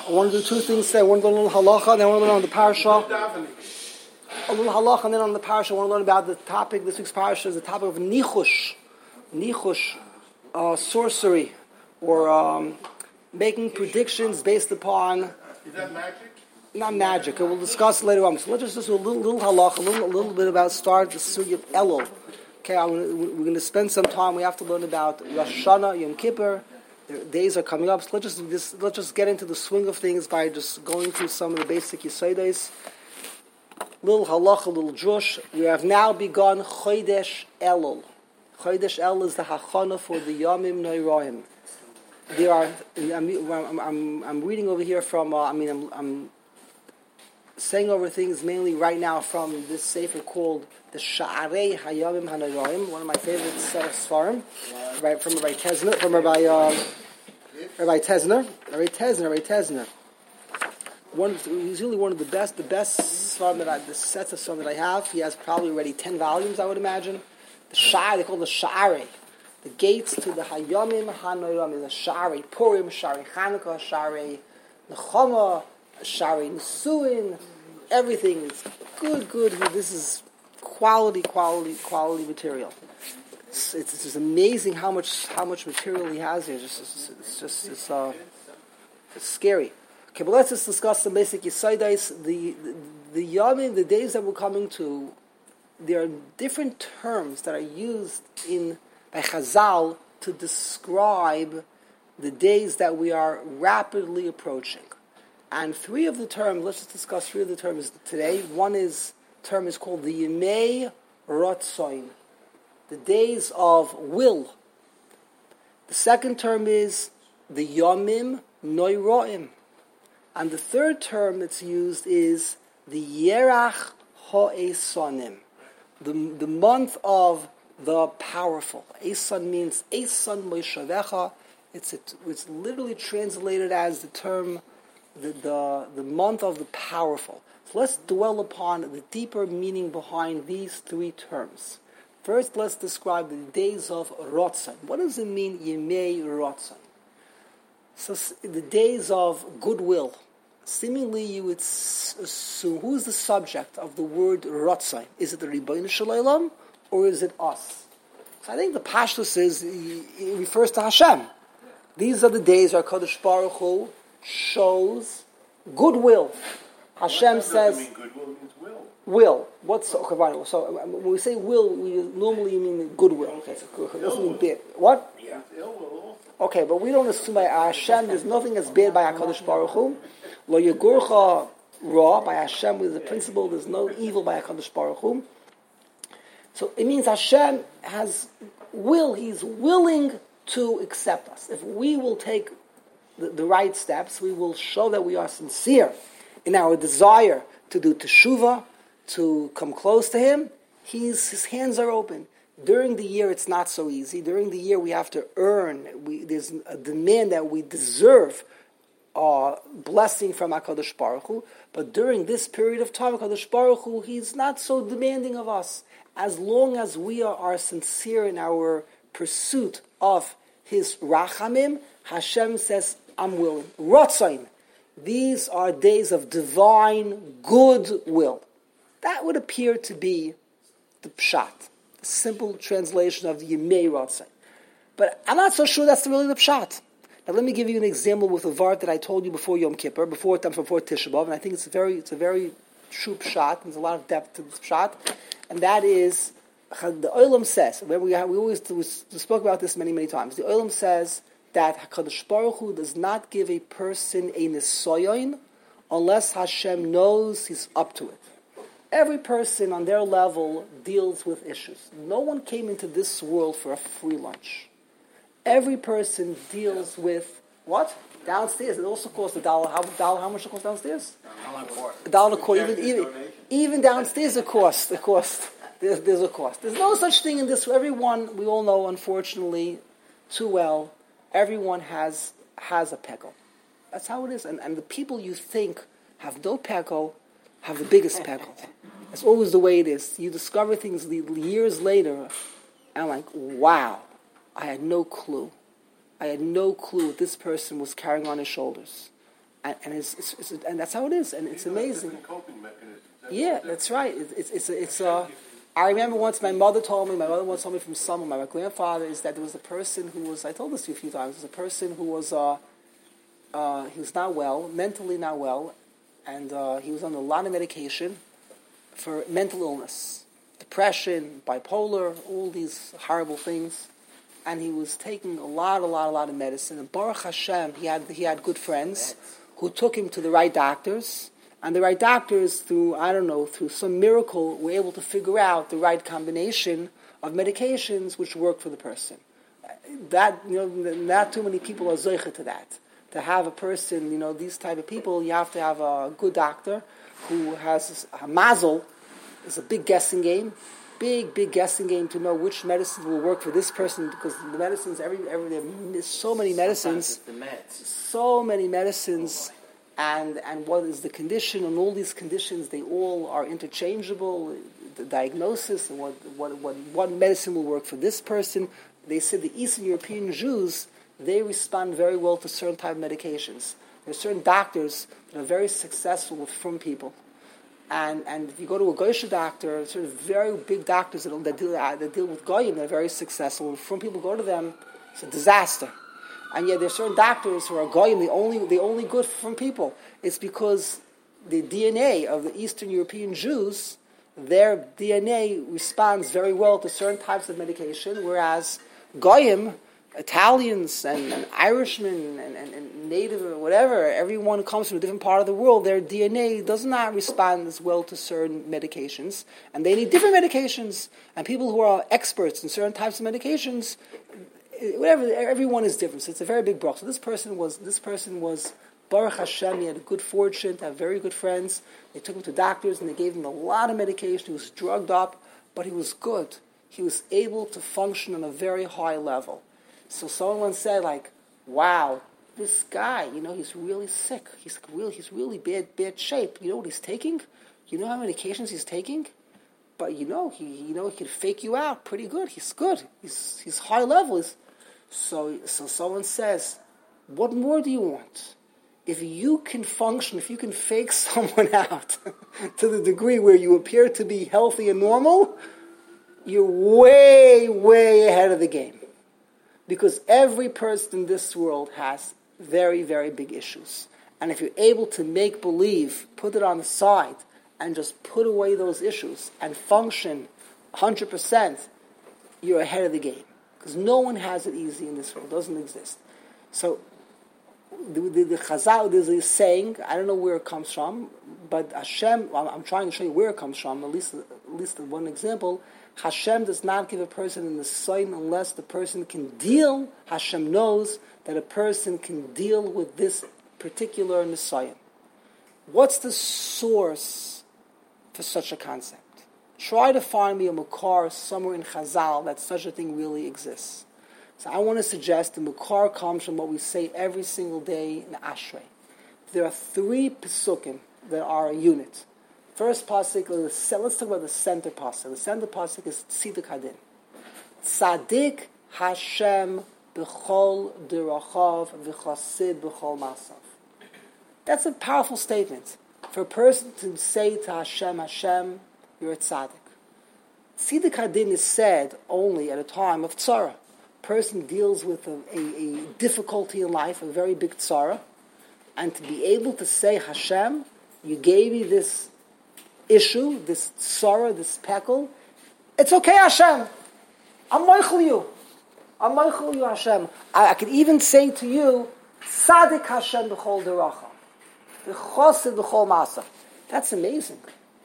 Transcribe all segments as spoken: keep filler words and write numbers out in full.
I want to do two things today. I want to learn a little halacha, and then I want to learn on the parasha. A little halacha, and then on the parasha, I want to learn about the topic. This week's parasha is the topic of nichush, nichush, uh, sorcery, or um, making predictions based upon. Is that magic? Not magic. We'll discuss it later on. So let's just do a little, little halacha, a little, a little bit about start the sugi of Elul. Okay, I'm gonna, we're going to spend some time. We have to learn about Rosh Hashanah, Yom Kippur. The days are coming up. So let's just, just let's just get into the swing of things by just going through some of the basic yisodos. Little halacha, little drush. We have now begun Chodesh Elul. Chodesh Elul is the hachana for the Yomim Noiraim. There are. I'm, I'm, I'm, I'm reading over here from. Uh, I mean, I'm, I'm saying over things mainly right now from this sefer called the Sha'arei Hayamim Hanoraim, one of my favorite set of svarim, right from Rabbi Tezner, from Rabbi uh, Rabbi Tezner, Rabbi Tezner, Rabbi Tezner. One, he's really one of the best, the best svarim that I, the sets of svarim that I have. He has probably already ten volumes, I would imagine. The Sha'arei, they call the Sha'arei, the gates to the Hayamim Hanoraim, the Sha'arei Purim, Sha'arei Chanukah, Sha'arei Nechama, Shari Nisuin, everything is good, good. This is quality, quality, quality material. It's, it's, it's just amazing how much how much material he has here. Just it's, it's just it's, uh, it's scary. Okay, but let's just discuss some basic yisodos. The the, the yomim, the days that we're coming to, there are different terms that are used in by Chazal to describe the days that we are rapidly approaching. And three of the terms, let's just discuss three of the terms today. One is term is called the Yemei Rotzoin, the days of will. The second term is the Yomim Noiraim. And the third term that's used is the Yerach Ha'esonim, the, the month of the powerful. Eson means Eson Moishavecha. It's, it's literally translated as the term The, the the month of the powerful. So let's dwell upon the deeper meaning behind these three terms. First, let's describe the days of Rotzon. What does it mean, Yemei Rotzon? So the days of goodwill. Seemingly, you would assume, who's the subject of the word Rotzon? Is it the Ribbono Shel Olam, or is it us? So I think the Pashtus is, it refers to Hashem. These are the days where Kadosh Baruch Hu shows goodwill. Hashem says mean goodwill, it means will. Will. What's okay, right, so when we say will, we normally mean goodwill. Okay, so it doesn't mean bad. What? Yeah. Ill will. Okay, but we don't assume by Hashem there's nothing as bad by HaKadosh Baruch Hu. Lo yagurcha ra, by Hashem with the principle there's no evil by HaKadosh Baruch Hu. So it means Hashem has will. He's willing to accept us. If we will take The, the right steps, we will show that we are sincere in our desire to do teshuvah, to come close to Him. He's, his hands are open. During the year, it's not so easy. During the year, we have to earn. We, there's a demand that we deserve uh, blessing from HaKadosh Baruch Hu. But during this period of time, HaKadosh Baruch Hu, He's not so demanding of us. As long as we are, are sincere in our pursuit of His rachamim, Hashem says, I'm willing. Rotzain. These are days of divine goodwill. That would appear to be the pshat, the simple translation of the Yemei Rotzain. But I'm not so sure that's really the pshat. Now let me give you an example with a vart that I told you before Yom Kippur, before before Tisha B'Av, and I think it's a very it's a very true pshat. There's a lot of depth to this pshat, and that is the Olam says. We have, we always we spoke about this many many times. The Olam says that HaKadosh Baruch Hu does not give a person a nisoyon unless Hashem knows he's up to it. Every person on their level deals with issues. No one came into this world for a free lunch. Every person deals with, what? Downstairs. It also costs a dollar. How, dollar, how much it costs downstairs? A dollar a quarter. Even, even, even downstairs it costs. It costs. There's, there's a cost. There's no such thing in this. Everyone, we all know, unfortunately, too well, everyone has has a pekel. That's how it is. And, and the people you think have no pekel have the biggest pekel. That's always the way it is. You discover things years later, and like, wow, I had no clue. I had no clue what this person was carrying on his shoulders. and, and it's, it's, it's and that's how it is, and it's amazing. Different coping mechanisms. That's Yeah, what it is. that's right. It, it's it's it's uh, I remember once my mother told me, my mother once told me from someone, my grandfather, is that there was a person who was, I told this to you a few times, there was a person who was, uh, uh, he was not well, mentally not well, and uh, he was on a lot of medication for mental illness, depression, bipolar, all these horrible things, and he was taking a lot, a lot, a lot of medicine, and Baruch Hashem, he had, he had good friends who took him to the right doctors, and the right doctors, through, I don't know, through some miracle, were able to figure out the right combination of medications which work for the person. That, you know, not too many people are zeicha to that. To have a person, you know, these type of people, you have to have a good doctor who has a mazel. It's a big guessing game. Big, big guessing game to know which medicine will work for this person, because the medicines, every, every there's so many medicines, The meds. so many medicines, and and what is the condition, and all these conditions, they all are interchangeable, the diagnosis, and what, what, what, what medicine will work for this person. They said the Eastern European Jews, they respond very well to certain type of medications. There are certain doctors that are very successful with from people. And and if you go to a Goyish doctor, sort of very big doctors that, that, deal, that deal with Goyim, they're very successful. From people go to them, it's a disaster. And yet there are certain doctors who are Goyim, the only, the only good from people. It's because the D N A of the Eastern European Jews, their D N A responds very well to certain types of medication, whereas Goyim, Italians and, and Irishmen and, and, and native or whatever, everyone who comes from a different part of the world, their D N A does not respond as well to certain medications, and they need different medications. And people who are experts in certain types of medications, whatever, everyone is different. So it's a very big bracha. So this person was this person was Baruch Hashem. He had a good fortune to have very good friends. They took him to doctors and they gave him a lot of medication. He was drugged up, but he was good. He was able to function on a very high level. So someone said, like, wow, this guy, you know, he's really sick. He's really, he's really bad, bad shape. You know what he's taking? You know how many medications he's taking? But you know, he, you know, he can fake you out pretty good. He's good. He's, he's high level. He's, so, so someone says, what more do you want? If you can function, if you can fake someone out to the degree where you appear to be healthy and normal, you're way, way ahead of the game. Because every person in this world has very, very big issues. And if you're able to make believe, put it on the side, and just put away those issues and function one hundred percent, you're ahead of the game. Because no one has it easy in this world. It doesn't exist. So, the, the, the Chazal, there's a saying, I don't know where it comes from, but Hashem, well, I'm trying to show you where it comes from, at least, at least one example. Hashem does not give a person in the sign unless the person can deal. Hashem knows that a person can deal with this particular Nisayan. What's the source for such a concept? Try to find me a Makar somewhere in Chazal that such a thing really exists. So I want to suggest the Makar comes from what we say every single day in Ashrei. There are three Pesukim that are a unit. First pasuk, let's talk about the center pasuk. The center pasuk is Tzidik Hadin. Tzadik Hashem b'chol derachav v'chasid b'chol masav. That's a powerful statement. For a person to say to Hashem, Hashem, you're a tzaddik. Tzidik Hadin is said only at a time of tzara. A person deals with a, a, a difficulty in life, a very big tzara, and to be able to say, Hashem, you gave me this issue, this sorrow, this peckle, it's okay, Hashem. I'm meichel you. I'm meichel you, Hashem. I, I could even say to you, Tzadik Hashem b'chol deracha, v'chosid b'chol masa. That's amazing.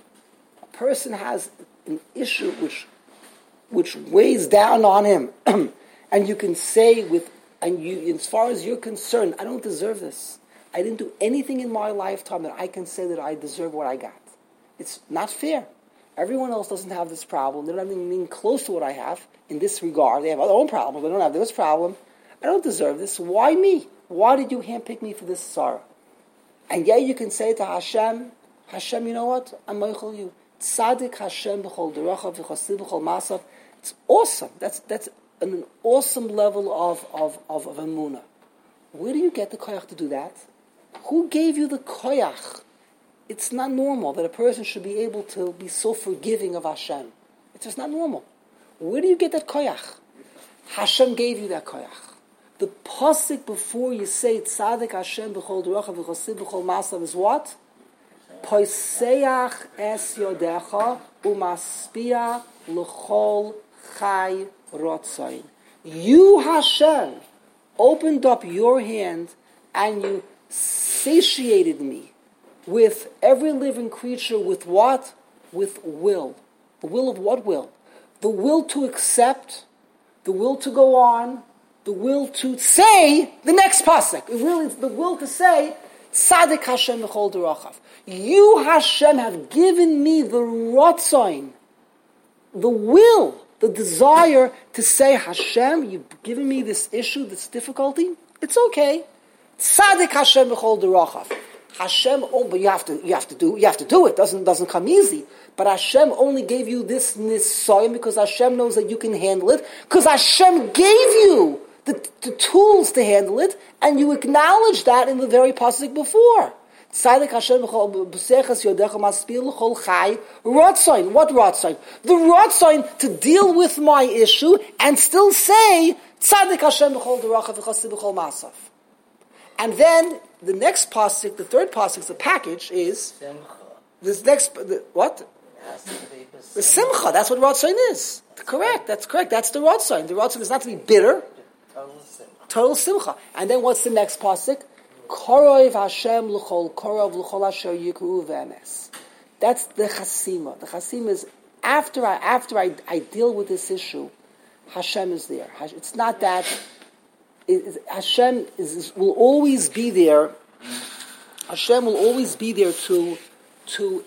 A person has an issue which, which weighs down on him, and you can say with, and you, as far as you're concerned, I don't deserve this. I didn't do anything in my lifetime that I can say that I deserve what I got. It's not fair. Everyone else doesn't have this problem. They don't have anything close to what I have in this regard. They have their own problems. They don't have this problem. I don't deserve this. Why me? Why did you handpick me for this sorrow? And yet you can say to Hashem, Hashem, you know what? I'm meichel you. Tzadik Hashem b'chol derachav v'chasid b'chol masav. It's awesome. That's that's an awesome level of of of, of emunah. Where do you get the koyach to do that? Who gave you the koyach? It's not normal that a person should be able to be so forgiving of Hashem. It's just not normal. Where do you get that koyach? Hashem gave you that koyach. The pasuk before you say Tzadik Hashem b'chol d'rochav v'chosib b'chol masav is what? Poiseach es yodecha umaspia l'chol chai rotzain. You, Hashem, opened up your hand and you satiated me with every living creature with what? With will. The will of what will? The will to accept, the will to go on, the will to say the next pasuk. It really is the will to say, Tzadik Hashem v'chol d'rochav. You, Hashem, have given me the rotzain, the will, the desire to say, Hashem, you've given me this issue, this difficulty. It's okay. Tzadik Hashem b'chol d'rochav. Hashem, oh, but you have to, you have to do, you have to do it. Doesn't doesn't come easy. But Hashem only gave you this nisayon because Hashem knows that you can handle it. Because Hashem gave you the, the tools to handle it, and you acknowledge that in the very pasuk before. Tzadik Hashem b'chol b'sechas yodecha maspil l'chol chai rotzain. What rotzain? The rotzain to deal with my issue and still say Tzadik Hashem b'chol d'rochav v'chosib b'chol masav. And then the next pasuk, the third pasuk, the package is Simcha. this next the, what? The simcha. That's what rotzain is. Correct. That's correct. That's the rotzain. The rotzain is not to be bitter. Total simcha. Total simcha. And then what's the next pasuk? Korov Hashem l'chol korov l'chol asher yikru v'emes. That's the chasima. The chasima is after I after I, I deal with this issue, Hashem is there. It's not that. It, Hashem is, is, will always be there. Hashem will always be there to to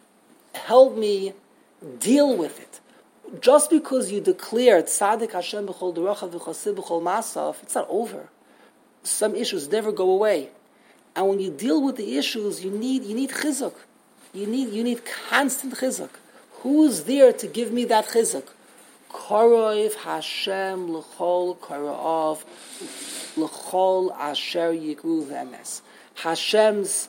help me deal with it. Just because you declare Tzadik Hashem b'chol d'rochav v'chosib b'chol masav, it's not over. Some issues never go away, and when you deal with the issues, you need you need chizuk. You need you need constant chizuk. Who's there to give me that chizuk? Korov Hashem l'chol korov l'chol asher yikru v'emes. Hashem's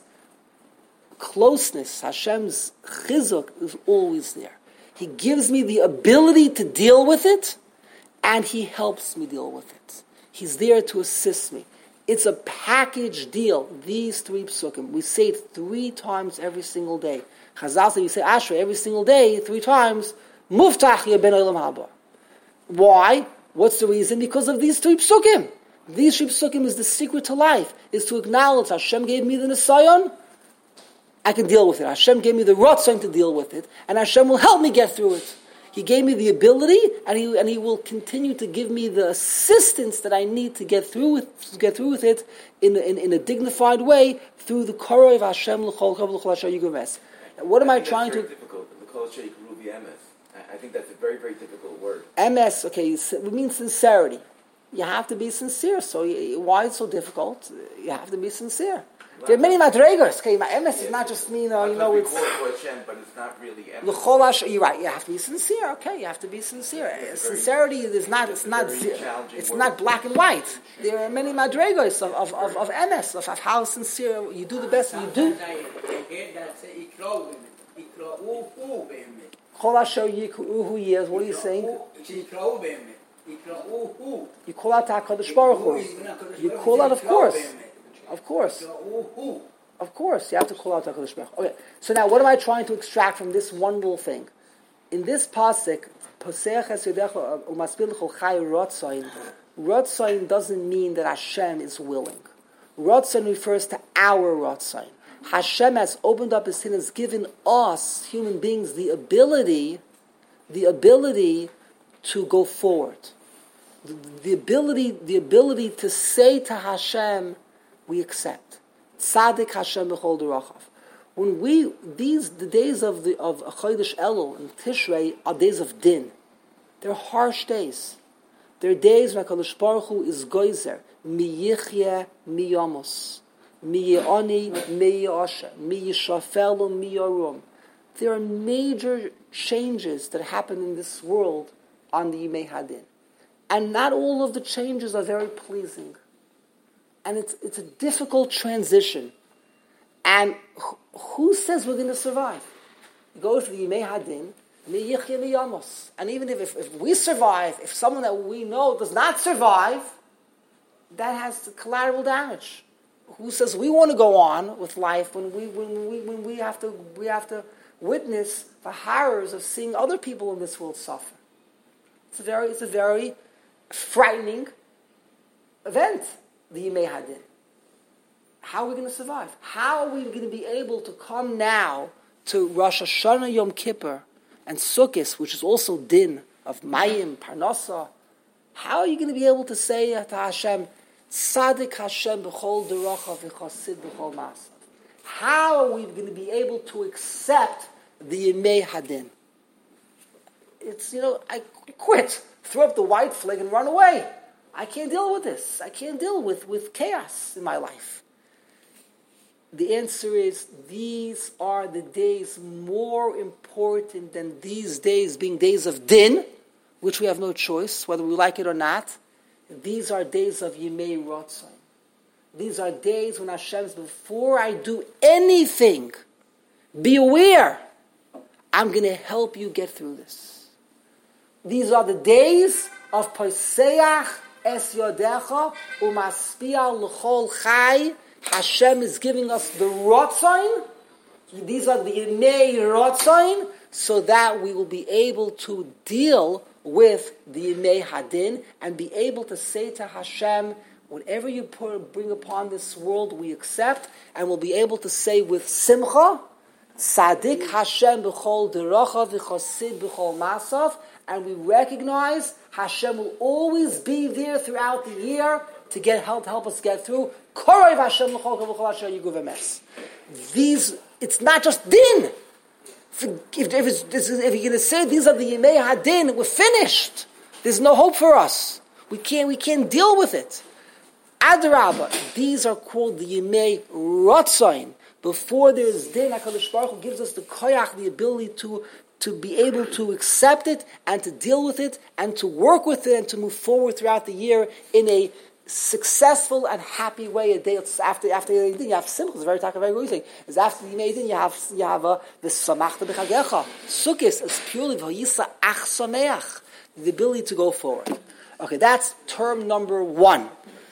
closeness, Hashem's chizuk is always there. He gives me the ability to deal with it, and He helps me deal with it. He's there to assist me. It's a package deal. These three psukim, we say it three times every single day. Chazal says, you say Ashrei every single day, three times. Muftach ya ben olam haba. Why? What's the reason? Because of these three psukim. These three psukim is the secret to life, is to acknowledge Hashem gave me the nisayon, I can deal with it. Hashem gave me the rotzain to deal with it, and Hashem will help me get through it. He gave me the ability, and He and He will continue to give me the assistance that I need to get through with to get through with it in in, in a dignified way through the korov Hashem l'chol kav l'chol asher yigumes. What am I, I trying very to? Difficult. The kol sheik ruvi emes. I think that's a very very difficult word. M S. Okay, it means sincerity. You have to be sincere. So you, why it's so difficult? You have to be sincere. There are many madregos. Okay, my M S is not just me. You know, you know it's. Hashem, but it's not really M S. L'chol asher. You're right. You have to be sincere. Okay, you have to be sincere. Sincerity is not. It's not. It's word. Not black and white. There are many madregos of of, of of M S of, of how sincere you do the best you do. Chol asher yikuhu years. What are you saying? You call out to HaKadosh Baruch Hu. You call out, of course. Of course. Of course. You have to call out to HaKadosh Baruch Hu. Okay. So now, what am I trying to extract from this one little thing? In this pasuk, Poseach es yodecha umaspil l'chol chai rotzain. Rotzain doesn't mean that Hashem is willing. Rotzain refers to our rotzain. Hashem has opened up His sin, has given us, human beings, the ability, the ability to go forward. The, the ability, the ability to say to Hashem, we accept. Tzadik Hashem b'chol d'rochav. When we, these, the days of the of Chodesh Elul and Tishrei are days of din. They're harsh days. They're days when HaKadosh Baruch Hu is goyzer. Mi yichye, mi yamos. Mi ye'oni, mi ye'oshe. Mi yishafelu, mi yarum. There are major changes that happen in this world on the Yimei Hadin. And not all of the changes are very pleasing. And it's it's a difficult transition. And who, who says we're going to survive? You go to the Yimei Hadin, Miyichya Miyamos. And even if, if, if we survive, if someone that we know does not survive, that has collateral damage. Who says we want to go on with life when we when we when we have to we have to witness the horrors of seeing other people in this world suffer? It's a very it's a very frightening event, the Yimei Hadin. How are we going to survive? How are we going to be able to come now to Rosh Hashanah Yom Kippur and Sukkot, which is also din of Mayim, Parnasa? How are you going to be able to say to Hashem, Tzadik Hashem b'chol derachav v'chasid b'chol masav? How are we going to be able to accept the Yimei Hadin? It's, you know, I quit. Throw up the white flag and run away. I can't deal with this. I can't deal with, with chaos in my life. The answer is, these are the days more important than these days being days of din, which we have no choice, whether we like it or not. These are days of Yimei Ratzon. These are days when Hashem says, before I do anything, be aware, I'm going to help you get through this. These are the days of Poseach Es Yodecha Umaspia L'chol Chai. Hashem is giving us the Ratzon. These are the Yimei Ratzon, so that we will be able to deal with the Yimei Hadin and be able to say to Hashem, whatever you put, bring upon this world, we accept, and we'll be able to say with Simcha, Tzadik Hashem b'chol derachav v'chasid b'chol masav, and we recognize Hashem will always be there throughout the year to get help help us get through. Korov Hashem l'chol kav'chol asher yiguv emes. These, it's not just din. If, if, if, it's, if you're going to say these are the Yimei Hadin, we're finished. There's no hope for us. We can't, we can't deal with it. Adarabah, these are called the Yimei Ratzon. Before there is din, HaKadosh Baruch Hu gives us the koyach, the ability to, to be able to accept it and to deal with it and to work with it and to move forward throughout the year in a successful and happy way. A day after after the din, you have simple. It's very talk very good thing. Is after the din, you have you have uh, the samachta b'chagecha. Sukkos is purely v'yisa ach sameach, the ability to go forward. Okay, that's term number one.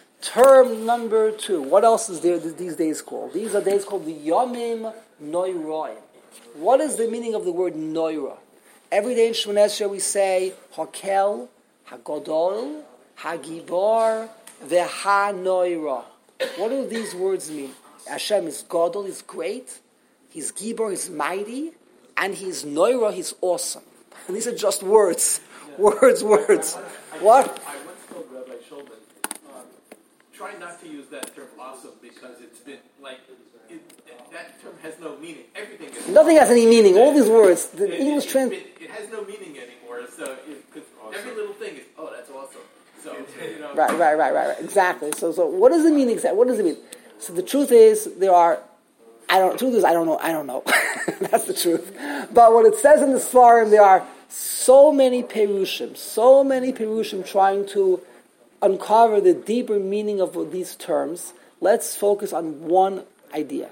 Term number two. What else is there these days called? These are days called the Yomim Noiraim. What is the meaning of the word Noira? Every day in Shmoneh Esrei we say Hakel, Hagodol, Hagibor, Veha Noira. What do these words mean? Hashem is Godol, He's great. He's Gibor, He's mighty. And He's Noira, He's awesome. And these are just words. Yeah. Words, words. I, I, what? I once told Rabbi Shulman, uh, try not to use that term awesome because it's been like, it, that term has no meaning. Everything is Nothing has any meaning. All these words. The it, English it, trans... it, it has no meaning anymore. So, because awesome. Every little thing is, oh, that's awesome. So, you know. Right, right, right, right, right. Exactly. So, so what does it mean exactly? What does it mean? So the truth is, there are, I don't, truth is, I don't know, I don't know. That's the truth. But what it says in the Svarim, there are so many Perushim, so many Perushim trying to uncover the deeper meaning of these terms. Let's focus on one idea.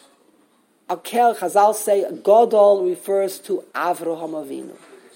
Akel, Chazal say, Godol refers to Avraham Avinu.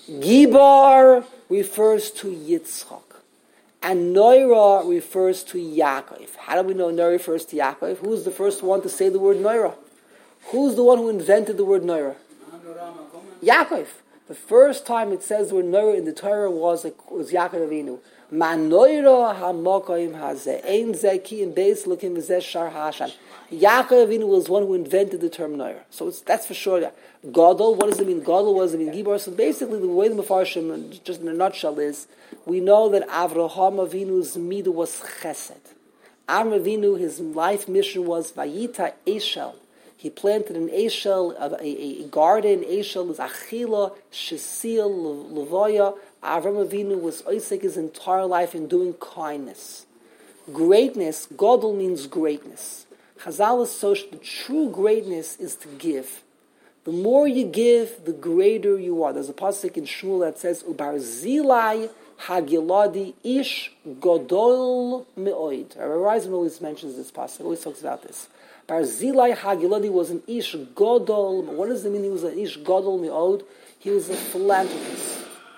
Gibor refers to Yitzchak. And Noira refers to Yaakov. How do we know Noira refers to Yaakov? Who's the first one to say the word Noira? Who's the one who invented the word Noira? Yaakov. The first time it says the word Noira in the Torah was, was Yaakov Avinu. Ma Noira ha-mokoim hazeh. Ein zeh ki im beis lukim v'zeh shar ha'ashan. Yaakov Avinu was one who invented the term Noira. So it's, that's for sure. Gadol, what does it mean? Gadol, what does it mean? Gibor. So basically the way the Mefarshim, just in a nutshell, is we know that Avraham Avinu's midah was chesed. Avram Avinu, his life mission was Vayita Eshel. He planted an Eshel, a, a, a garden. Eshel is Achila, Shesil, Levoya. Avram Avinu was Isaac his entire life in doing kindness. Greatness, Gadol means greatness. Chazal is so the true greatness is to give. The more you give, the greater you are. There's a pasuk in Shmuel that says, Ubar Zilai Hagiladi Ish Godol Me'oid. Rabbi Reisman always mentions this pasuk, always talks about this. Barzilai Hagiladi was an Ish Godol. What does it mean he was an Ish Godol Me'od? He was a philanthropist.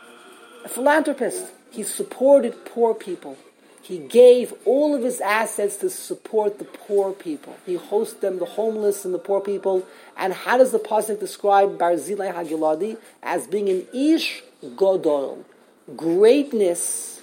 A philanthropist. He supported poor people. He gave all of his assets to support the poor people. He hosted them, the homeless and the poor people. And how does the pasuk describe Barzilai Hagiladi? As being an Ish Godol. Greatness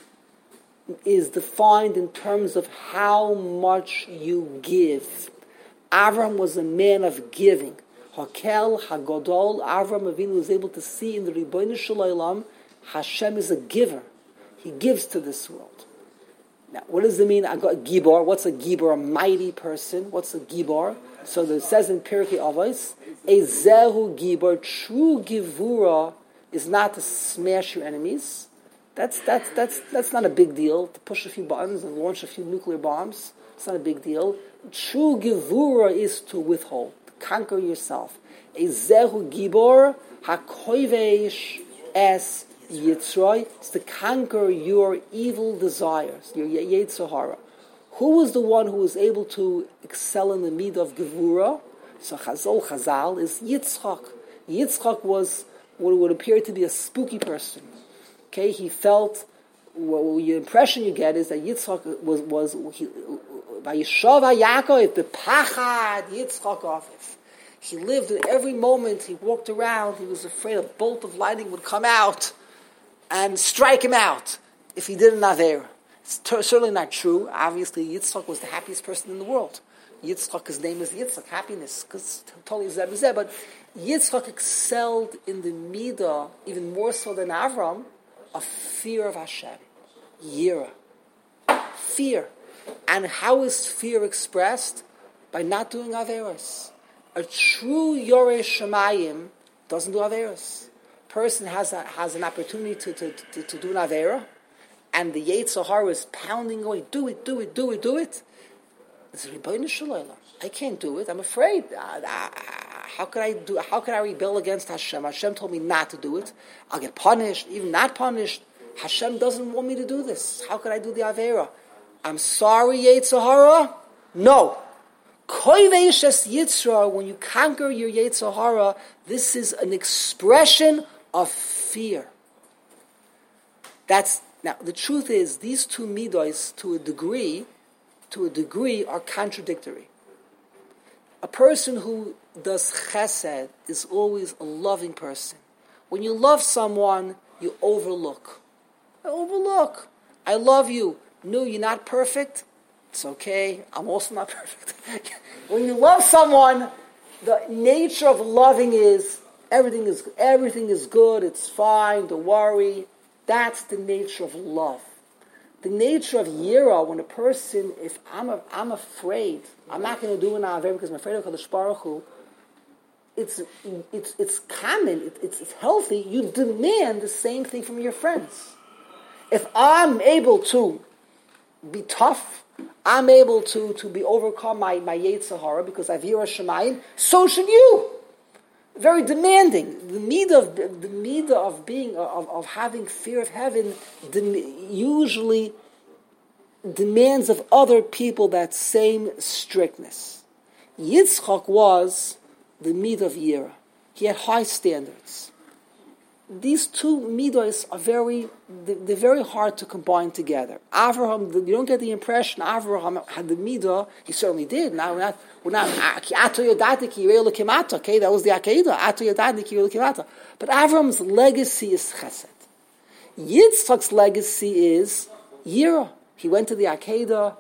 is defined in terms of how much you give. Avram was a man of giving. Hakel Hagodol. Avram Avinu was able to see in the Ribono Shel Olam, Hashem is a giver. He gives to this world. Now, what does it mean? I got a gibor. What's a gibor? A mighty person. What's a gibor? So it says in Pirkei Avos, a zehu gibor. True givura is not to smash your enemies. That's that's that's that's not a big deal. To push a few buttons and launch a few nuclear bombs, it's not a big deal. True givura is to withhold, to conquer yourself. A zehu gibor hakoivesh es yitzroi is to conquer your evil desires, your yetzer hara. Who was the one who was able to excel in the midah of gevura? So Chazal Chazal is Yitzchak. Yitzchak was what would appear to be a spooky person. Okay, he felt. Well, your impression you get is that Yitzchak was was Vayishav Yaakov bepachad Yitzchak Aviv. He lived in every moment. He walked around. He was afraid a bolt of lightning would come out and strike him out if he did an Aveira. It's t- certainly not true. Obviously, Yitzchak was the happiest person in the world. Yitzchak, his name is Yitzchak, happiness, because totally zeh b'zeh. But Yitzchak excelled in the midah, even more so than Avram, of fear of Hashem. Yira. Fear. And how is fear expressed? By not doing Averos. A true Yoreh Shemayim doesn't do Averos. Person has a, has an opportunity to, to, to, to do an Avera, and the Yetzer Hara is pounding away, do it, do it, do it, do it. It's Ribono Shel Olam. I can't do it. I'm afraid. Uh, uh, how could I do? How could I rebel against Hashem? Hashem told me not to do it. I'll get punished. Even not punished, Hashem doesn't want me to do this. How could I do the Avera? I'm sorry, Yetzer Hara. No. Koivesh es Yitzra. When you conquer your Yetzer Hara, this is an expression of fear. That's now the truth is these two midos, to a degree, to a degree, are contradictory. A person who does chesed is always a loving person. When you love someone, you overlook. I overlook. I love you. No, you're not perfect. It's okay. I'm also not perfect. When you love someone, the nature of loving is everything is everything is good. It's fine. Don't worry. That's the nature of love. The nature of yira, when a person, if I'm a, I'm afraid, I'm not going to do an avera because I'm afraid of Kadosh Baruch Hu. It's it's it's common. It, it's it's healthy. You demand the same thing from your friends. If I'm able to be tough, I'm able to, to be overcome my, my Yetzer Hara because I've Yira Shemayim, so should you. Very demanding. The midah of the midah of being of, of having fear of heaven dem, usually demands of other people that same strictness. Yitzchak was the midah of Yira. He had high standards. These two midos are very, they're very hard to combine together. Avraham, you don't get the impression Avraham had the midah. He certainly did. Now we're not, we're not. Okay, that was the Akedah. But Avraham's legacy is Chesed. Yitzchak's legacy is Yira. He went to the Akedah.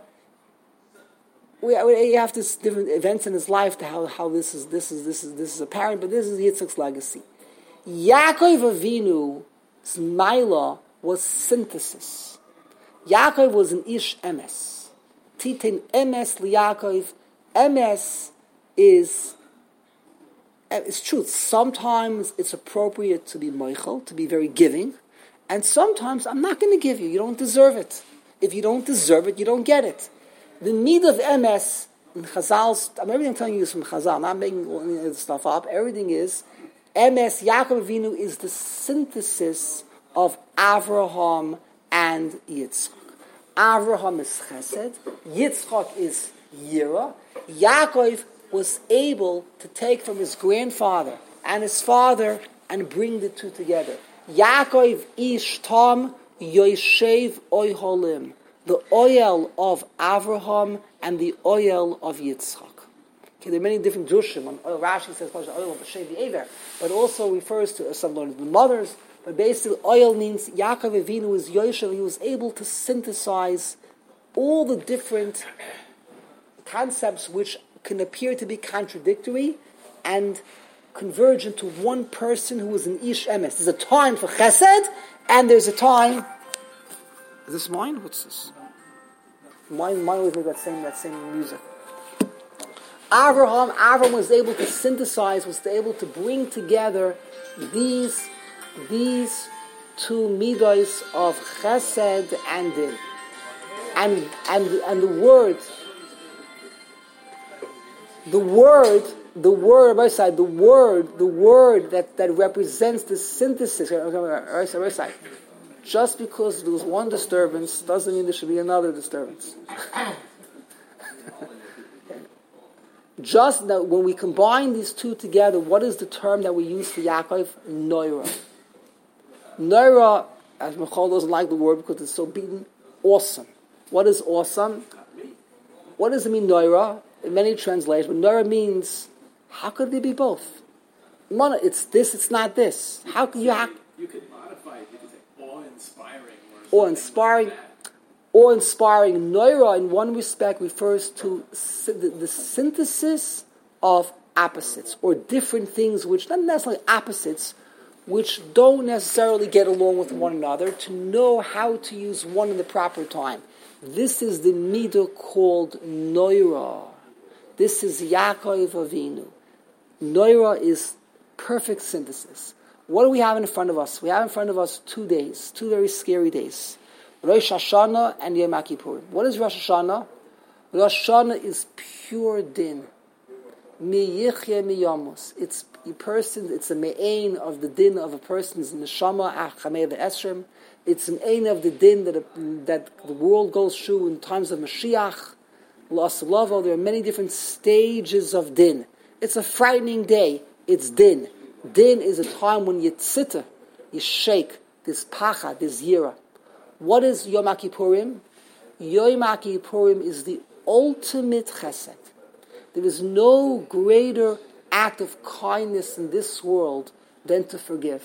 We, we have this different events in his life to how, how this is this is this is this is apparent. But this is Yitzchak's legacy. Yaakov Avinu's Maila was synthesis. Yaakov was an Ish Emes. Titin Emes liYaakov. Emes is, it's truth. Sometimes it's appropriate to be Moichel, to be very giving, and sometimes I'm not going to give you. You don't deserve it. If you don't deserve it, you don't get it. The need of Emes in Chazal's, I'm everything I'm telling you is from Chazal, I'm not making all this stuff up. Everything is Emes, Yaakov Avinu is the synthesis of Avraham and Yitzchak. Avraham is Chesed, Yitzchak is Yira, Yaakov was able to take from his grandfather and his father and bring the two together. Yaakov ish tam yoshev oiholim, the oil of Avraham and the oil of Yitzchak. Okay, there are many different drushim. On oil, Rashi says oil of Shevi Ever, but also refers to some of the mothers. But basically, oil means Yaakov Avinu was Yoshev. He was able to synthesize all the different concepts which can appear to be contradictory and converge into one person who is an Ish Emes. There's a time for Chesed, and there's a time. Is this mine? What's this? Mine, mine always made that same that same music. Avraham, Avraham was able to synthesize, was able to bring together these these two midos of Chesed and Din, and and and the word, the word. The word, right side, the word, the word that, that represents the synthesis. Right side, right side. Just because there was one disturbance doesn't mean there should be another disturbance. Just that when we combine these two together, what is the term that we use for Yaakov? Noira. Noira, as Michal doesn't like the word because it's so beaten, awesome. What is awesome? What does it mean, Noira? In many translations, but Noira means, how could they be both? One, it's this, it's not this. How can you... Ha- you could modify it. You could say awe-inspiring. Or awe-inspiring. Like Awe-inspiring. Noira, in one respect, refers to the, the synthesis of opposites, or different things which, not necessarily opposites, which don't necessarily get along with one another, to know how to use one in the proper time. This is the midah called Noira. This is Yaakov Avinu. Noira is perfect synthesis. What do we have in front of us? We have in front of us two days, two very scary days. Rosh Hashanah and Yom Kippur. What is Rosh Hashanah? Rosh Hashanah is pure din. Mi yichye mi yamus. It's a person, it's a me'ain of the din of a person's neshama, achamei ve'esrim. It's an ain of the din that, a, that the world goes through in times of Mashiach. L'asalovo, there are many different stages of din. It's a frightening day. It's din. Din is a time when you tzita, you shake, this pacha, this yira. What is Yom Kippurim? Yom Kippurim is the ultimate chesed. There is no greater act of kindness in this world than to forgive.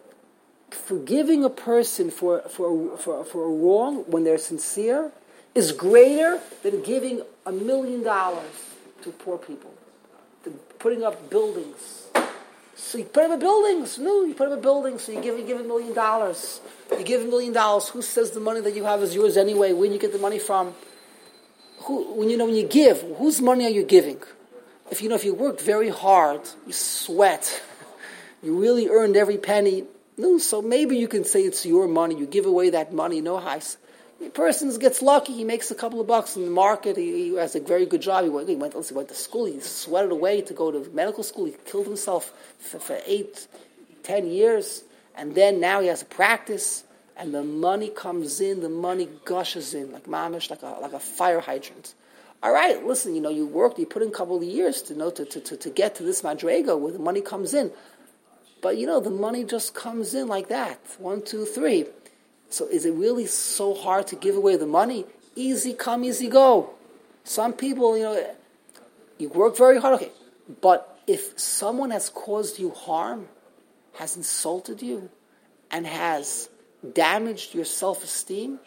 Forgiving a person for, for, for, for a wrong when they're sincere is greater than giving a million dollars to poor people, to putting up buildings. So you put up buildings. No, you put up a building, so you give, you give a million dollars. You give a million dollars. Who says the money that you have is yours anyway? Where do you get the money from? Who, when you know when you give, whose money are you giving? If you know if you worked very hard, you sweat, you really earned every penny. No, so maybe you can say it's your money. You give away that money. No highs. The person gets lucky. He makes a couple of bucks in the market. He, he has a very good job. He went, he went, he went to school. He sweated away to go to medical school. He killed himself for, for eight, ten years. And then now he has a practice. And the money comes in. The money gushes in like mamish, like a, like a fire hydrant. All right, listen, you know, you worked, you put in a couple of years to, you know, to, to, to, to get to this madrega where the money comes in. But, you know, the money just comes in like that. One, two, three. So is it really so hard to give away the money? Easy come, easy go. Some people, you know, you work very hard, okay. But if someone has caused you harm, has insulted you, and has damaged your self-esteem,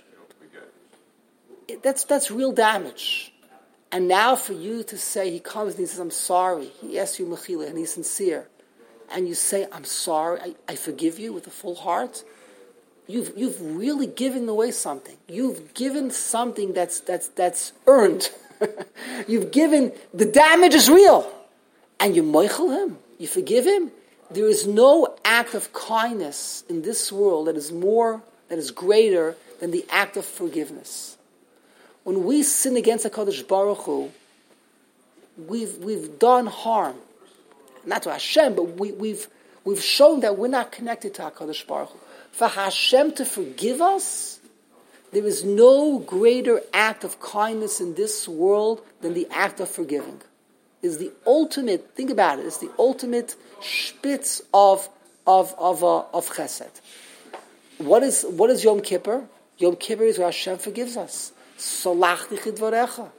it, that's that's real damage. And now for you to say, he comes and he says, I'm sorry. He asks you mechila, and he's sincere. And you say, I'm sorry, I, I forgive you with a full heart. You've you've really given away something. You've given something that's that's that's earned. You've given, the damage is real. And you moichel him. You forgive him. There is no act of kindness in this world that is more, that is greater than the act of forgiveness. When we sin against HaKadosh Baruch Hu, we've we've done harm. Not to Hashem, but we, we've we've shown that we're not connected to HaKadosh Baruch Hu. For Hashem to forgive us, there is no greater act of kindness in this world than the act of forgiving. is the ultimate, think about it, it's the ultimate spitz of of of uh, of chesed. What is what is Yom Kippur? Yom Kippur is where Hashem forgives us. Solach chidvarecha.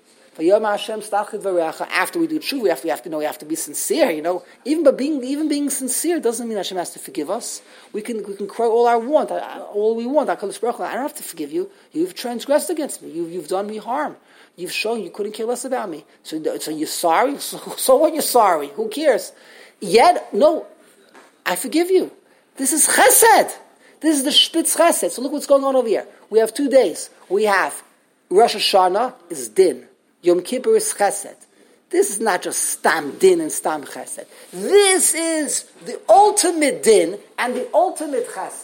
After we do tshuva, we have to, we have to know, we have to be sincere. You know, even by being even being sincere doesn't mean Hashem has to forgive us. We can we can cry all our want, all we want. I don't have to forgive you. You've transgressed against me. You've you've done me harm. You've shown you couldn't care less about me. So so you're sorry. So, so what? You're sorry. Who cares? Yet no, I forgive you. This is chesed. This is the spitz chesed. So look what's going on over here. We have two days. We have Rosh Hashanah is din. Yom Kippur is chesed. This is not just stam din and stam chesed. This is the ultimate din and the ultimate chesed.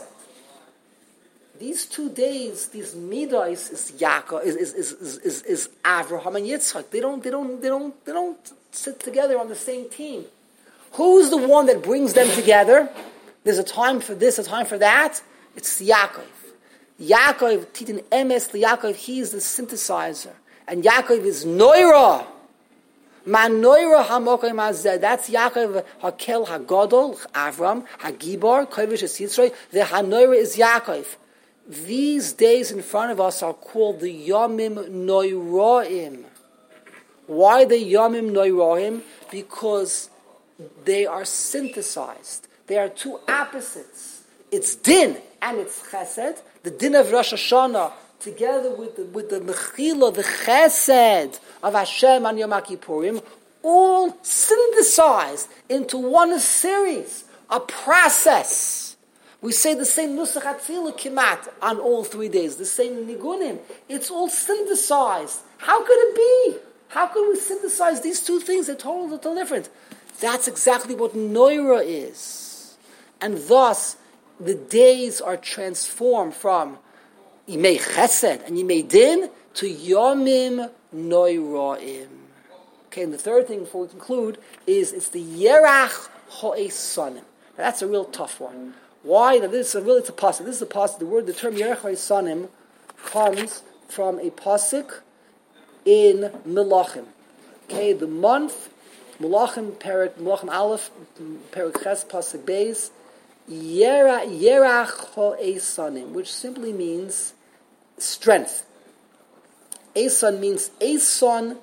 These two days, these midos is Yaakov, is is is is, is, is Avraham and Yitzchak. They don't they don't they don't they don't sit together on the same team. Who's the one that brings them together? There's a time for this, a time for that. It's Yaakov. Yaakov, Titin Emes, Yaakov, he is the synthesizer. And Yaakov is Noira. Man Noira HaMokai Mazeh. That's Yaakov HaKel HaGodol, Avram, HaGibor, Kovish HaSitzroi. The HaNoira is Yaakov. These days in front of us are called the Yomim Noiraim. Why the Yomim Noiraim? Because they are synthesized. They are two opposites. It's din and it's chesed. The din of Rosh Hashanah together with the, with the mechila, the chesed of Hashem on Yom Kippurim, all synthesized into one series, a process. We say the same nusach atzilah kimat on all three days, the same nigunim. It's all synthesized. How could it be? How could we synthesize these two things? They're totally, totally different. That's exactly what Noira is. And thus, the days are transformed from Yimei Chesed and Yimei Din to Yomim Noiraim. Okay, and the third thing before we conclude is it's the Yerach Ha'esanim. That's a real tough one. Why? Now this is a really it's a pasuk. This is a pasuk. The word, the term Yerach Ha'esanim comes from a pasuk in Melachim. Okay, the month Melachim Perik Melachim Aleph Perik Ches pasuk Beis Yerach Ha'esanim, which simply means strength. Esan means Eson,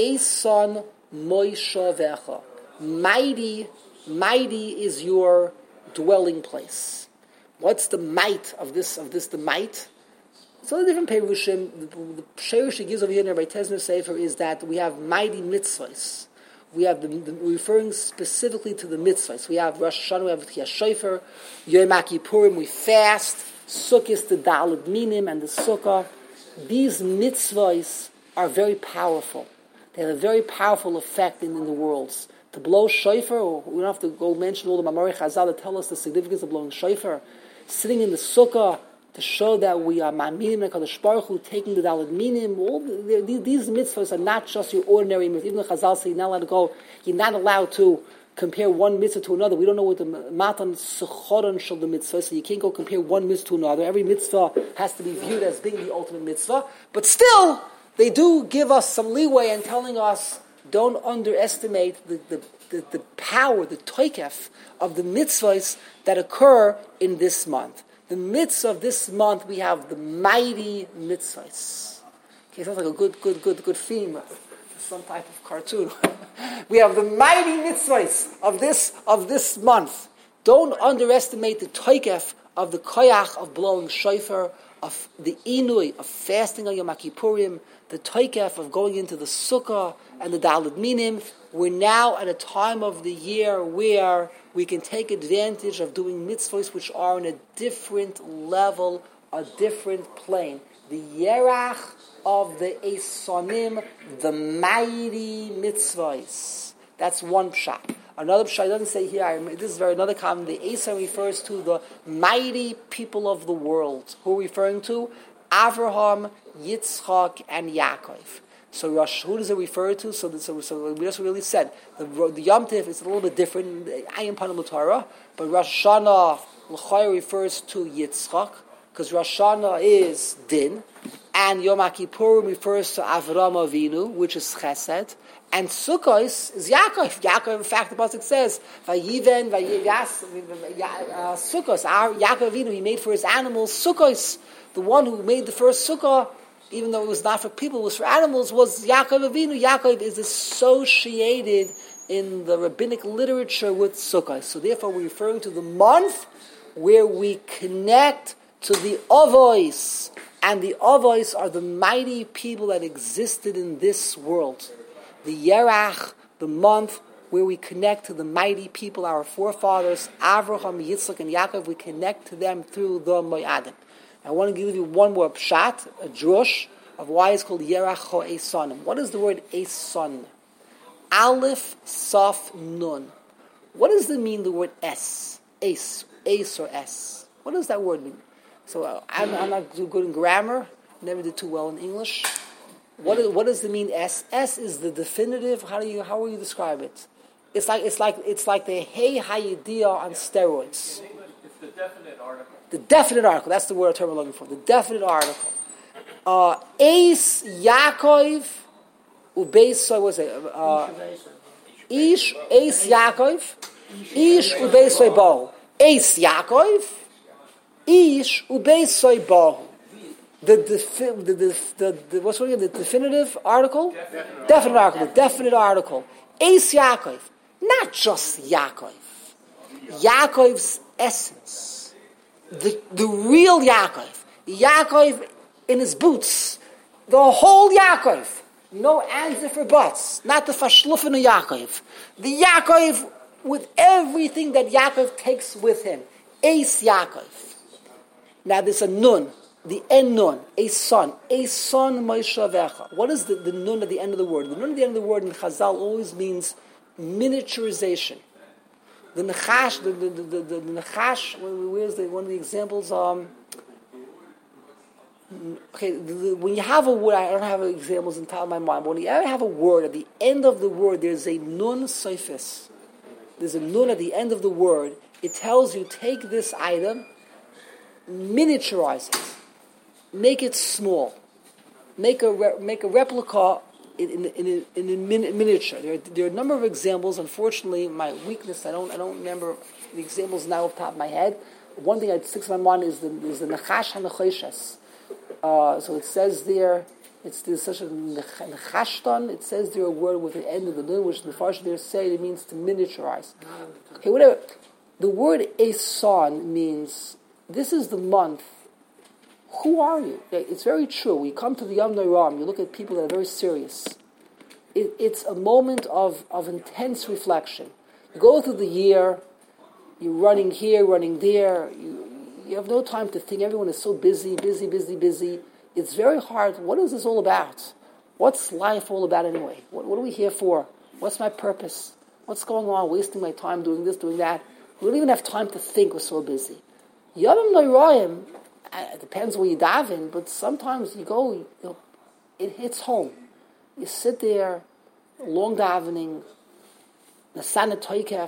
Eson Moishavecha. Mighty, mighty is your dwelling place. What's the might of this? Of this, the might. So the different perushim. The, the perush he gives over here in Rabbi Tezner Sefer is that we have mighty mitzvahs. We have the, the referring specifically to the mitzvahs. We have Rosh Hashanah, we have Tchiyas Shofar, Yom Kippurim, we fast, Sukkot, the Daled Minim, and the Sukkah. These mitzvahs are very powerful. They have a very powerful effect in, in the worlds. To blow shofar, we don't have to go mention all the Mamori Chazal that tell us the significance of blowing shofar. Sitting in the Sukkah to show that we are Ma'aminim and Kadosh Baruch Hu, taking the Daled Minim. All the, the, these mitzvahs are not just your ordinary mitzvahs. Even the Chazal say you're not allowed to go, you're not allowed to compare one mitzvah to another. We don't know what the matan sechoron shel the mitzvah, so you can't go compare one mitzvah to another. Every mitzvah has to be viewed as being the ultimate mitzvah. But still, they do give us some leeway in telling us, don't underestimate the, the, the, the power, the toikef of the mitzvahs that occur in this month. The mitzvah of this month, we have the mighty mitzvahs. Okay, sounds like a good, good, good, good theme. Some type of cartoon. We have the mighty mitzvahs of this of this month. Don't underestimate the toikef of the koyach of blowing shofar, of the inui of fasting on Yom Kippurim, the toikef of going into the sukkah and the daled minim. We're now at a time of the year where we can take advantage of doing mitzvahs which are on a different level, a different plane. The yerach of the Esonim, the mighty mitzvahs. That's one pshat. Another pshat doesn't say here, I mean, this is very another comment. The Eson refers to the mighty people of the world. Who are we referring to? Avraham, Yitzchak, and Yaakov. So Rosh, who does it refer to? So, so, so we just really said, the, the Yom Tif is a little bit different, Ayin Panam L'Torah, but Rosh Hashanah L'Chayr refers to Yitzchak, because Rosh Hashanah is Din, and Yom Kippurim refers to Avraham Avinu, which is Chesed, And Sukkos is Yaakov. Yaakov, in fact, the pasuk says, "Vayiven, Vayivas, uh, Sukkos." Our Yaakov Avinu, he made for his animals Sukkos. The one who made the first sukkah, even though it was not for people, it was for animals, was Yaakov Avinu. Yaakov is associated in the rabbinic literature with Sukkos. So therefore, we're referring to the month where we connect to the Avos, and the Avos are the mighty people that existed in this world. The Yerach, the month where we connect to the mighty people, our forefathers, Avraham, Yitzchak, and Yaakov, we connect to them through the Moadim. I want to give you one more pshat, a drush, of why it's called Yerach HaEsonim. What is the word Eson? Aleph, Saf, Nun. What does it mean, the word S? Ace, Ace or S? What does that word mean? So uh, I'm, I'm not too good in grammar, never did too well in English. What, is, what does it mean? S. S is the definitive. How do you? How will you describe it? It's like it's like it's like the Hey Hayedia on steroids. It's the definite article. The definite article. That's the word term I'm looking for. The definite article. Uh, Eis Yaakov ubeis. What's it? Uh, Ish Eis Yaakov. Ish ubeis bo. Eis Yaakov. Ish ubeis bo. The, the, the, the, the, the what's what again? The definitive article? Definite, definite article. The definite article. Eis Yaakov. Not just Yaakov. Yaakov's essence. The, the real Yaakov. Yaakov in his boots. The whole Yaakov. No ands or buts. Not the fashlufen of Yaakov. The Yaakov with everything that Yaakov takes with him. Eis Yaakov. Now there's a nun. The en nun, a son, a son Moshavecha. What is the, the nun at the end of the word? The nun at the end of the word in Chazal always means miniaturization. The Nechash, the the the, the, the Nechash. Where's the one of the examples? Um, okay, the, the, when you have a word, I don't have examples in top of my mind. But when you ever have a word at the end of the word, there's a nun soifis. There's a nun at the end of the word. It tells you take this item, miniaturize it. Make it small. Make a re- make a replica in in in, in, in min- miniature. There are, there are a number of examples. Unfortunately, my weakness, I don't I don't remember the examples now off the top of my head. One thing that sticks in my mind is the is the Nechash HaNechoshes. Uh, so it says there, it's there's such a Nechashton. It says there a word with the end of the nun, which the Farsh there say it means to miniaturize. Okay, whatever. The word Eson means this is the month. Who are you? It's very true. We come to the Yom Noram, you look at people that are very serious. It, it's a moment of, of intense reflection. You go through the year, you're running here, running there, you, you have no time to think. Everyone is so busy, busy, busy, busy. It's very hard. What is this all about? What's life all about anyway? What, what are we here for? What's my purpose? What's going on? Wasting my time doing this, doing that. We don't even have time to think. We're so busy. Yom Noram, it depends where you dive in, but sometimes you go, you know, it hits home. You sit there, long davening, Nasana Toikef.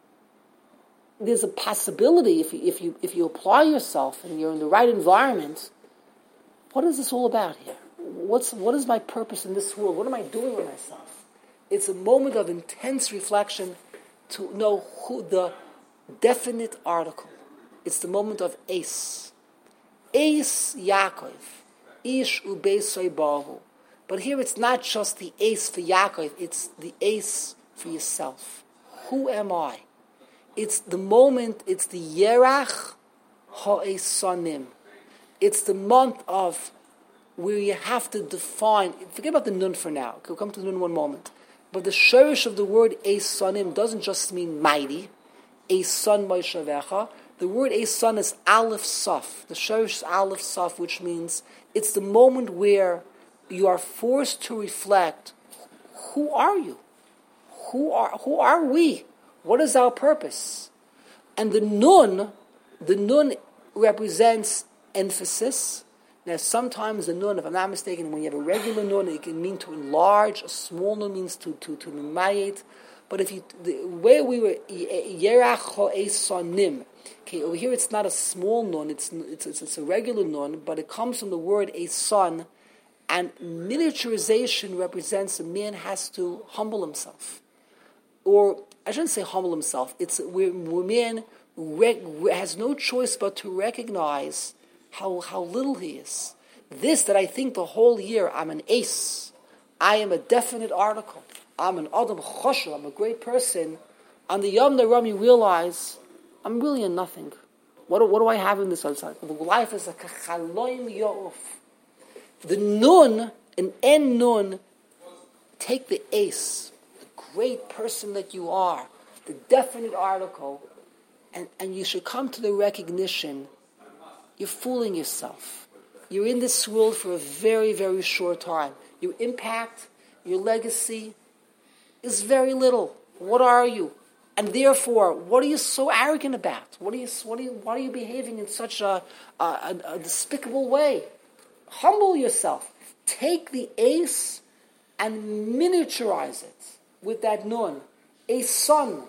There's a possibility if you, if you if you apply yourself and you're in the right environment. What is this all about here? What's what is my purpose in this world? What am I doing with myself? It's a moment of intense reflection to know who the definite article. It's the moment of Ace. Eis Yaakov, Ish ubeisoi bahu. But here it's not just the ace for Yaakov, it's the ace for yourself. Who am I? It's the moment, it's the Yerach HaEsonim. It's the month of where you have to define, forget about the nun for now, we'll come to the nun in one moment. But the shorish of the word Esonim doesn't just mean mighty, Eson Moshavecha. The word Eson is Aleph Saf. The shorish is Aleph Saf, which means it's the moment where you are forced to reflect, who are you? Who are who are we? What is our purpose? And the nun, the nun represents emphasis. Now sometimes the nun, if I'm not mistaken, when you have a regular nun, it can mean to enlarge. A small nun means to to to numayit. But if you the way we were Yerach HaEsonim. Okay, over here it's not a small nun, it's, it's it's it's a regular nun, but it comes from the word a son, And miniaturization represents a man has to humble himself. Or, I shouldn't say humble himself, it's where, where man rec- has no choice but to recognize how, how little he is. This that I think the whole year, I'm an ace, I am a definite article, I'm an Adam Choshev, I'm a great person. On the Yom Ram, you realize, I'm really a nothing. What do, what do I have in this outside? Life is like a chaloim yo'uf. The nun, an en nun, take the ace, the great person that you are, the definite article, and, and you should come to the recognition, you're fooling yourself. You're in this world for a very, very short time. Your impact, your legacy is very little. What are you? And therefore, what are you so arrogant about? What are you? What are you? Why are you behaving in such a, a, a, a despicable way? Humble yourself. Take the ace and miniaturize it with that nun. A son,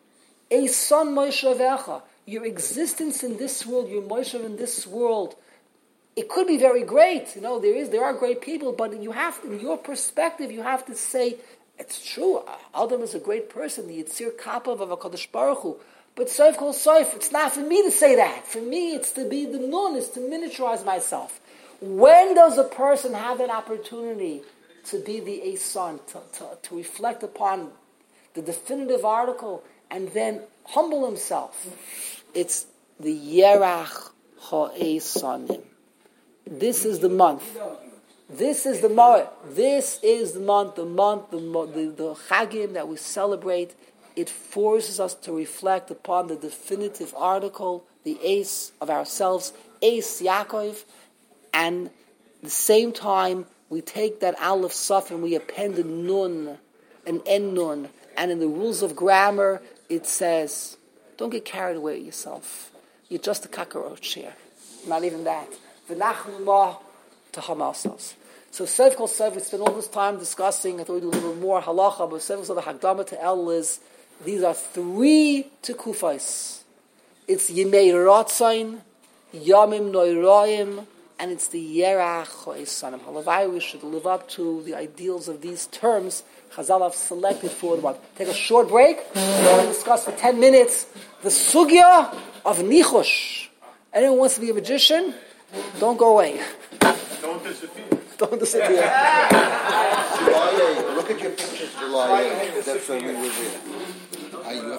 a son Moshevecha. Your existence in this world, your Moshev in this world, it could be very great. You know, there is, there are great people, but you have, in your perspective, you have to say, it's true, Adam is a great person, the Yitzir Kapav of HaKadosh Baruch Hu. But Soif Kol Soif, it's not for me to say that. For me, it's to be the nun, it's to miniaturize myself. When does a person have that opportunity to be the Eson, to, to, to reflect upon the definitive article, and then humble himself? It's the Yerach HaEsonim. This is the month. This is the month. This is the month, the month, the, the, the Chagim that we celebrate. It forces us to reflect upon the definitive article, the ace of ourselves, Ace Yaakov, and at the same time we take that Aleph Saf and we append a Nun, an En Nun, and in the rules of grammar it says, don't get carried away with yourself. You're just a cockroach here. Not even that. V'nachnu to harm ourselves. So Sev Kol Sev, we spent all this time discussing, I thought we'd do a little more halacha, but Sev Kol Sev, the Hagdama to El is, these are three tekufos. It's Yimei Rotzain, Yamim Noiraim, and it's the Yerach HaEsonim. Halavai, we should live up to the ideals of these terms Chazal have selected for the one. Take a short break. We're going to discuss for ten minutes the sugya of Nichush. Anyone wants to be a magician? Don't go away. Don't disappear. Don't disappear. July eighth. Look at your pictures, July eighth. That's when we were there.